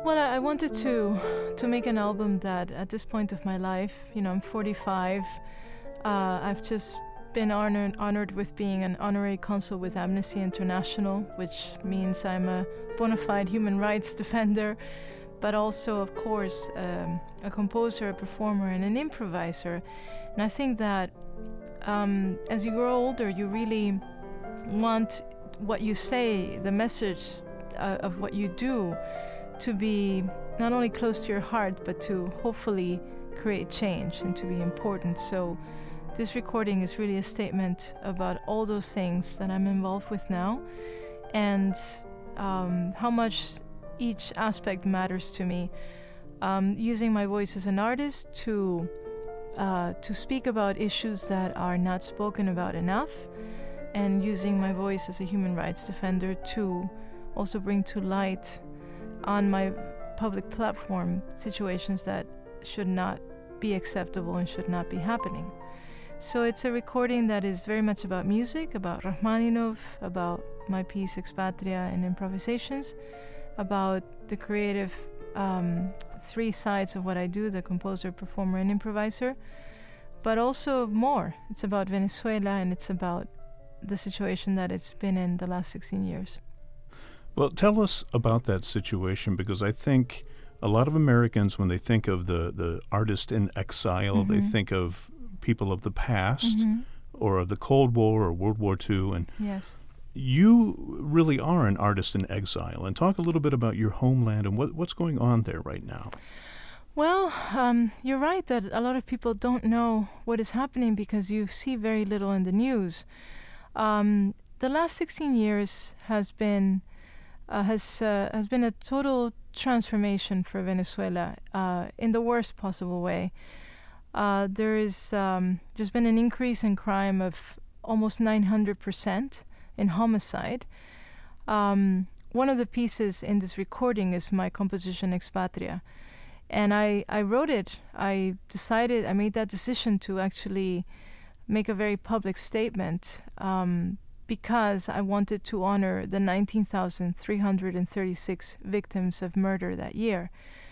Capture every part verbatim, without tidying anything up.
Well, I I wanted to to make an album that at this point of my life, you know, I'm forty-five. Uh, I've just been honored honored with being an honorary consul with Amnesty International, which means I'm a bona fide human rights defender, but also, of course, um, a composer, a performer, and an improviser. And I think that um, as you grow older, you really want what you say, the message uh, of what you do, to be not only close to your heart, but to hopefully create change and to be important. So this recording is really a statement about all those things that I'm involved with now, and um, how much each aspect matters to me. Um, using my voice as an artist to uh, to speak about issues that are not spoken about enough, and using my voice as a human rights defender to also bring to light on my public platform situations that should not be acceptable and should not be happening. So it's a recording that is very much about music, about Rachmaninov, about my piece Expatria and improvisations, about the creative um, three sides of what I do, the composer, performer, and improviser, but also more. It's about Venezuela, and it's about the situation that it's been in the last sixteen years. Well, tell us about that situation, because I think a lot of Americans, when they think of the, the artist in exile, mm-hmm. they think of people of the past, mm-hmm. or of the Cold War or World War Two. And yes. You really are an artist in exile. And talk a little bit about your homeland and what, what's going on there right now. Well, um, you're right that a lot of people don't know what is happening because you see very little in the news. Um, the last sixteen years has been uh, has uh, has been a total transformation for Venezuela uh, in the worst possible way. Uh, there is um, there's been an increase in crime of almost nine hundred percent in homicide. Um, one of the pieces in this recording is my composition Expatria, and I I wrote it. I decided I made that decision to actually make a very public statement. Um, because I wanted to honor the nineteen thousand three hundred thirty-six victims of murder that year.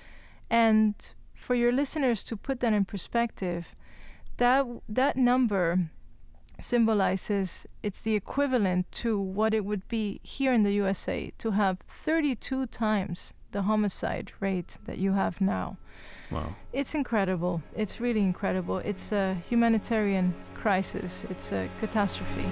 And for your listeners to put that in perspective, that that number symbolizes, it's the equivalent to what it would be here in the U S A to have thirty-two times the homicide rate that you have now. Wow. It's incredible. It's really incredible. It's a humanitarian crisis. It's a catastrophe.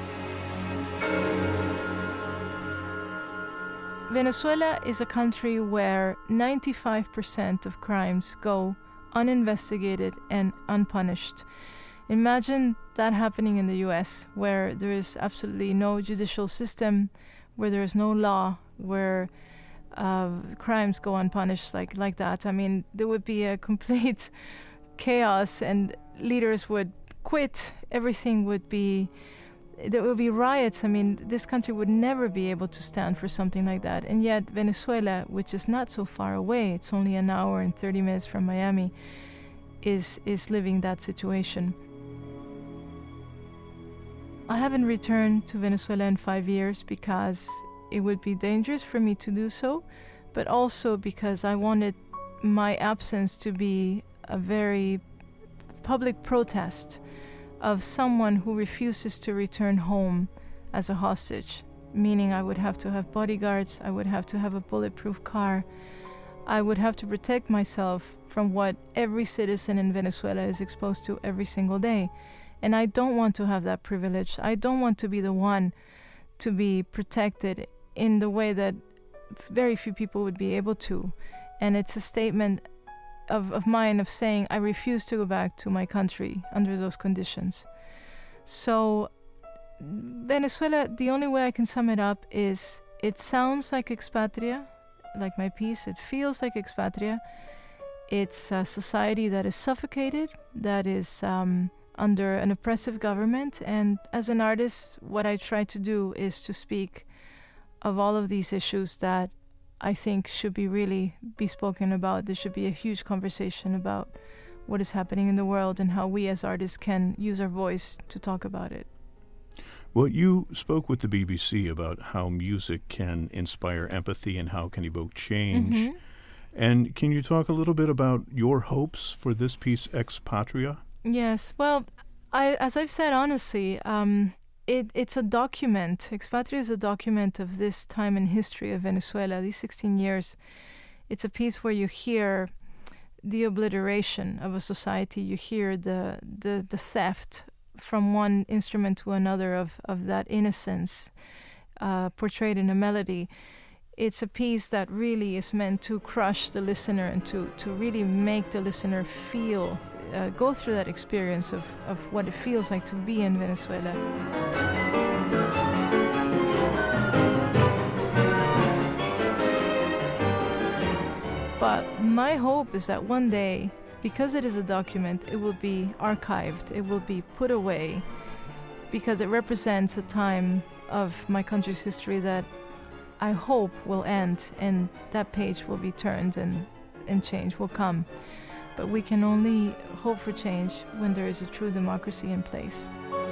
Venezuela is a country where ninety-five percent of crimes go uninvestigated and unpunished. Imagine that happening in the U S, where there is absolutely no judicial system, where there is no law, where uh, crimes go unpunished like, like that. I mean, there would be a complete chaos, and leaders would quit. Everything would be... There will be riots. I mean, this country would never be able to stand for something like that. And yet Venezuela, which is not so far away, it's only an hour and thirty minutes from Miami, is is living that situation. I haven't returned to Venezuela in five years because it would be dangerous for me to do so, but also because I wanted my absence to be a very public protest of someone who refuses to return home as a hostage, meaning I would have to have bodyguards, I would have to have a bulletproof car, I would have to protect myself from what every citizen in Venezuela is exposed to every single day. And I don't want to have that privilege. I don't want to be the one to be protected in the way that very few people would be able to. And it's a statement Of, of mine of saying I refuse to go back to my country under those conditions. So Venezuela, the only way I can sum it up is it sounds like Expatria, like my piece. It feels like Expatria. It's a society that is suffocated, that is um, under an oppressive government. And as an artist, what I try to do is to speak of all of these issues that I think should be really be spoken about. There should be a huge conversation about what is happening in the world and how we as artists can use our voice to talk about it. Well, you spoke with the B B C about how music can inspire empathy and how it can evoke change. Mm-hmm. And can you talk a little bit about your hopes for this piece, Ex Patria? Yes. Well, I, as I've said honestly, um, it, it's a document. Ex Patria is a document of this time in history of Venezuela, these sixteen years. It's a piece where you hear the obliteration of a society. You hear the the, the theft from one instrument to another of, of that innocence uh, portrayed in a melody. It's a piece that really is meant to crush the listener and to, to really make the listener feel, uh, go through that experience of, of what it feels like to be in Venezuela. But my hope is that one day, because it is a document, it will be archived, it will be put away, because it represents a time of my country's history that I hope will end, and that page will be turned and, and change will come. But we can only hope for change when there is a true democracy in place.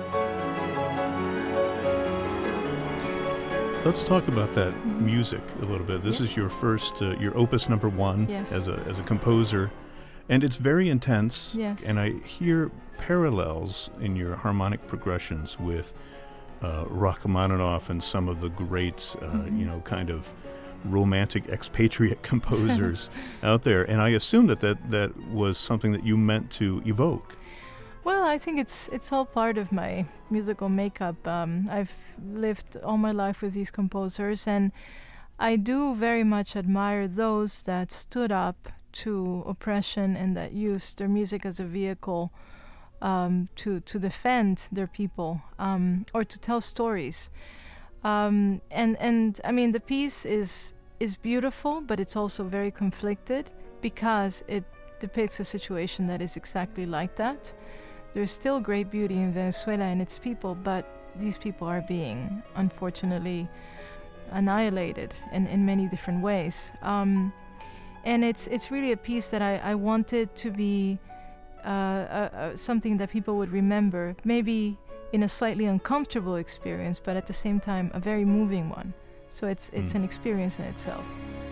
Let's talk about that mm-hmm. music a little bit. This yep. is your first, uh, your opus number one yes. as a as a composer, and it's very intense. Yes. And I hear parallels in your harmonic progressions with uh, Rachmaninoff and some of the great, uh, mm-hmm. you know, kind of romantic expatriate composers out there. And I assume that, that that was something that you meant to evoke. Well, I think it's it's all part of my musical makeup. Um, I've lived all my life with these composers, and I do very much admire those that stood up to oppression and that used their music as a vehicle um, to to defend their people um, or to tell stories. Um, and and I mean, the piece is is beautiful, but it's also very conflicted because it depicts a situation that is exactly like that. There's still great beauty in Venezuela and its people, but these people are being, unfortunately, annihilated in, in many different ways. Um, and it's it's really a piece that I, I wanted to be uh, uh, uh, something that people would remember, maybe in a slightly uncomfortable experience, but at the same time a very moving one. So it's it's mm. an experience in itself.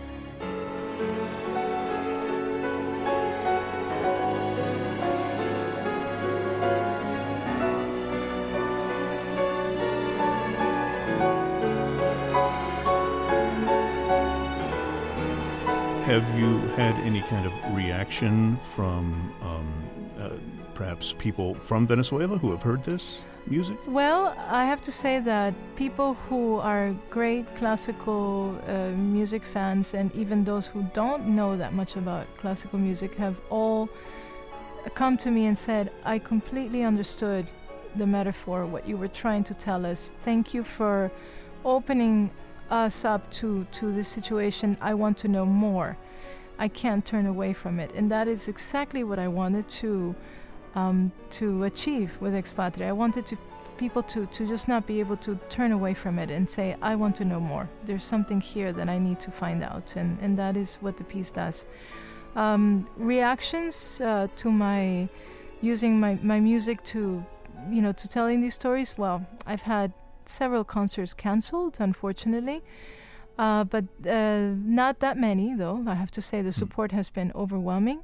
Have you had any kind of reaction from um, uh, perhaps people from Venezuela who have heard this music? Well, I have to say that people who are great classical uh, music fans, and even those who don't know that much about classical music, have all come to me and said, I completely understood the metaphor, what you were trying to tell us. Thank you for opening us up to, to this situation. I want to know more. I can't turn away from it. And that is exactly what I wanted to um, to achieve with Ex Patria. I wanted to people to, to just not be able to turn away from it and say, I want to know more. There's something here that I need to find out. And, and that is what the piece does. Um, reactions uh, to my using my, my music to, you know, to telling these stories, well, I've had several concerts canceled, unfortunately, uh, but uh, not that many, though. I have to say the support has been overwhelming.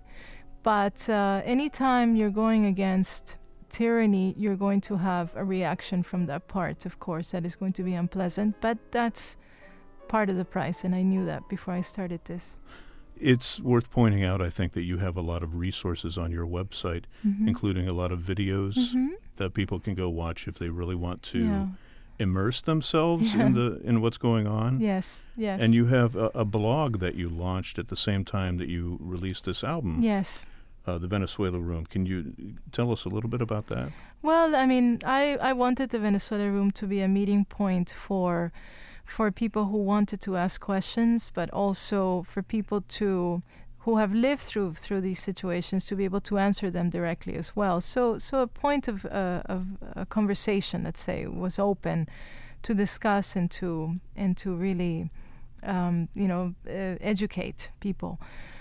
But uh, anytime you're going against tyranny, you're going to have a reaction from that part, of course, that is going to be unpleasant. But that's part of the price, and I knew that before I started this. It's worth pointing out, I think, that you have a lot of resources on your website, mm-hmm. including a lot of videos mm-hmm. that people can go watch if they really want to yeah. immerse themselves yeah. in the in what's going on. Yes, yes. And you have a, a blog that you launched at the same time that you released this album. Yes. Uh, the Venezuela Room. Can you tell us a little bit about that? Well, I mean, I, I wanted the Venezuela Room to be a meeting point for for people who wanted to ask questions, but also for people to who have lived through through these situations to be able to answer them directly as well. So so a point of uh, of a conversation, let's say, was open to discuss and to and to really um, you know uh, educate people.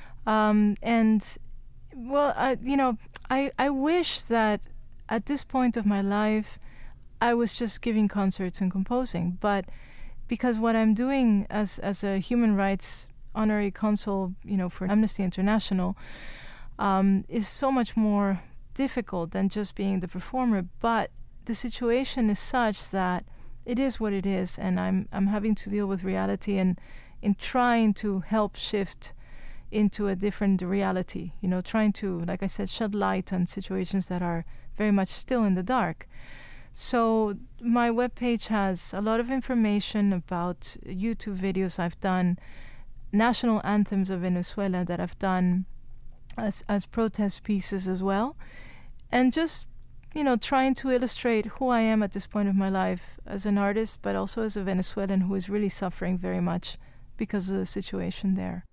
Um, and well, I, you know, I I wish that at this point of my life I was just giving concerts and composing, but because what I'm doing as as a human rights honorary consul, you know, for Amnesty International, um, is so much more difficult than just being the performer. But the situation is such that it is what it is, and I'm I'm having to deal with reality and in trying to help shift into a different reality, you know, trying to, like I said, shed light on situations that are very much still in the dark. So my webpage has a lot of information about YouTube videos I've done, national anthems of Venezuela that I've done as as protest pieces as well, and just, you know, trying to illustrate who I am at this point of my life as an artist, but also as a Venezuelan who is really suffering very much because of the situation there.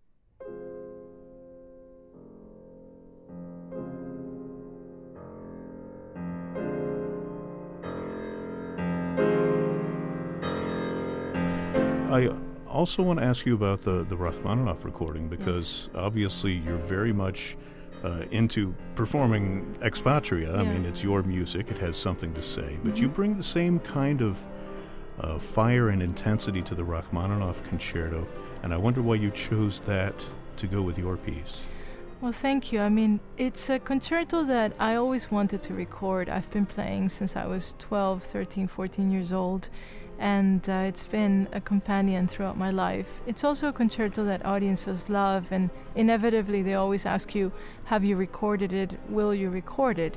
I also want to ask you about the, the Rachmaninoff recording, because yes. obviously you're very much uh, into performing Ex Patria. Yeah. I mean, it's your music, it has something to say, but mm-hmm. you bring the same kind of uh, fire and intensity to the Rachmaninoff concerto, and I wonder why you chose that to go with your piece. Well, thank you. I mean, it's a concerto that I always wanted to record. I've been playing since I was twelve, thirteen, fourteen years old, and uh, it's been a companion throughout my life. It's also a concerto that audiences love, and inevitably they always ask you, have you recorded it? Will you record it?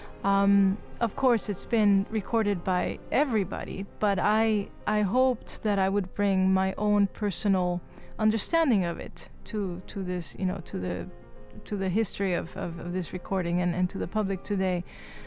Um, of course, it's been recorded by everybody, but I I hoped that I would bring my own personal understanding of it to to this, you know, to the to the history of, of, of this recording and, and to the public today.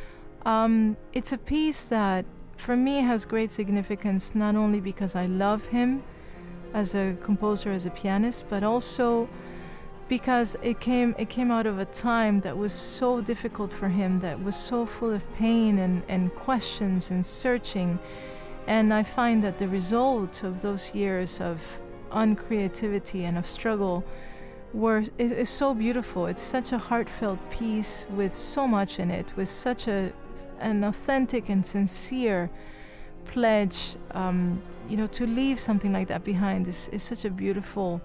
Um, it's a piece that for me has great significance, not only because I love him as a composer, as a pianist, but also because it came it came out of a time that was so difficult for him, that was so full of pain and, and questions and searching. And I find that the result of those years of uncreativity and of struggle were is, is so beautiful. It's such a heartfelt piece with so much in it, with such a an authentic and sincere pledge. Um, you know, to leave something like that behind is, is such a beautiful,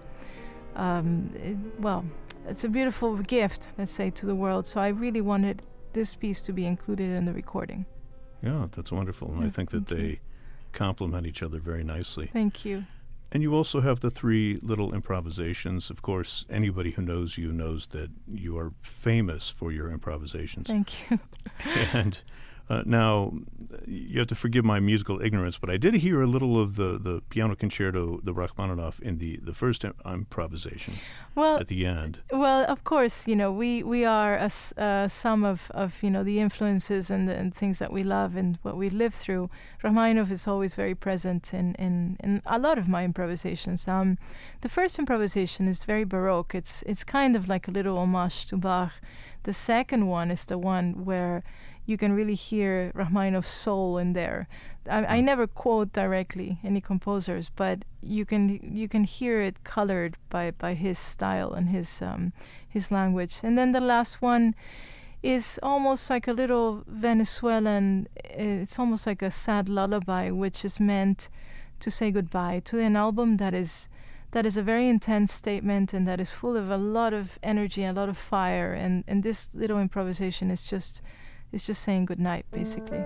um, it, well, it's a beautiful gift, let's say, to the world. So I really wanted this piece to be included in the recording. Yeah, that's wonderful. And yeah, I think that they you. complement each other very nicely. Thank you. And you also have the three little improvisations. Of course, anybody who knows you knows that you are famous for your improvisations. Thank you. And uh, now, you have to forgive my musical ignorance, but I did hear a little of the, the piano concerto, the Rachmaninoff, in the, the first im- improvisation well, at the end. Well, of course, you know, we, we are a uh, sum of, of, you know, the influences and, the, and things that we love and what we live through. Rachmaninoff is always very present in, in, in a lot of my improvisations. Um, the first improvisation is very Baroque. It's, it's kind of like a little homage to Bach. The second one is the one where you can really hear Rachmaninoff's soul in there. I, I never quote directly any composers, but you can you can hear it colored by, by his style and his um, his language. And then the last one is almost like a little Venezuelan. It's almost like a sad lullaby, which is meant to say goodbye to an album that is that is a very intense statement and that is full of a lot of energy, a lot of fire. And and this little improvisation is just. It's just saying goodnight, basically.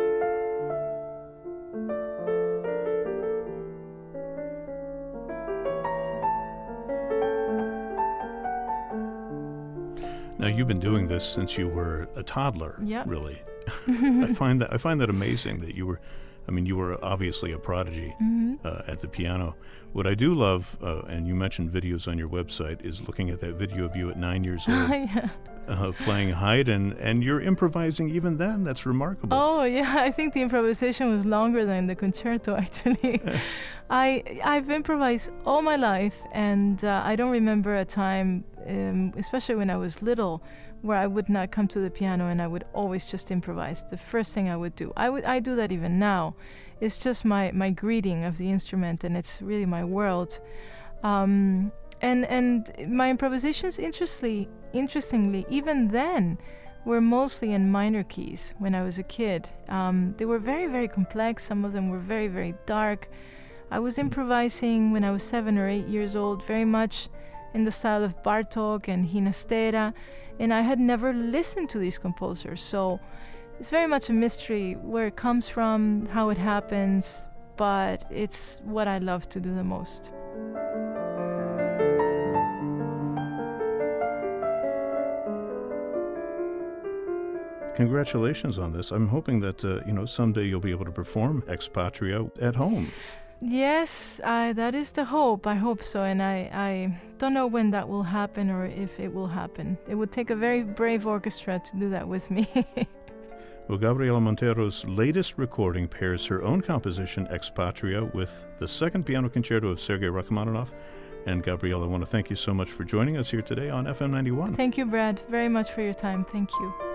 Now, you've been doing this since you were a toddler, yep. really. I find that I find that amazing that you were, I mean, you were obviously a prodigy mm-hmm. uh, at the piano. What I do love, uh, and you mentioned videos on your website, is looking at that video of you at nine years old. yeah. Uh, playing Haydn, and you're improvising even then. That's remarkable. Oh, yeah. I think the improvisation was longer than the concerto, actually. I, I've improvised all my life, and uh, I don't remember a time, um, especially when I was little, where I would not come to the piano and I would always just improvise. The first thing I would do. I would I do that even now. It's just my, my greeting of the instrument, and it's really my world. Um, and and my improvisations, interestingly, interestingly, even then, were mostly in minor keys when I was a kid. Um, they were very, very complex. Some of them were very, very dark. I was improvising when I was seven or eight years old, very much in the style of Bartók and Ginastera, and I had never listened to these composers. So it's very much a mystery where it comes from, how it happens, but it's what I love to do the most. Congratulations on this. I'm hoping that, uh, you know, someday you'll be able to perform Ex Patria at home. Yes, I, that is the hope. I hope so. And I, I don't know when that will happen or if it will happen. It would take a very brave orchestra to do that with me. Well, Gabriela Montero's latest recording pairs her own composition, Ex Patria, with the second piano concerto of Sergei Rachmaninoff. And Gabriela, I want to thank you so much for joining us here today on F M ninety-one. Thank you, Brad, very much for your time. Thank you.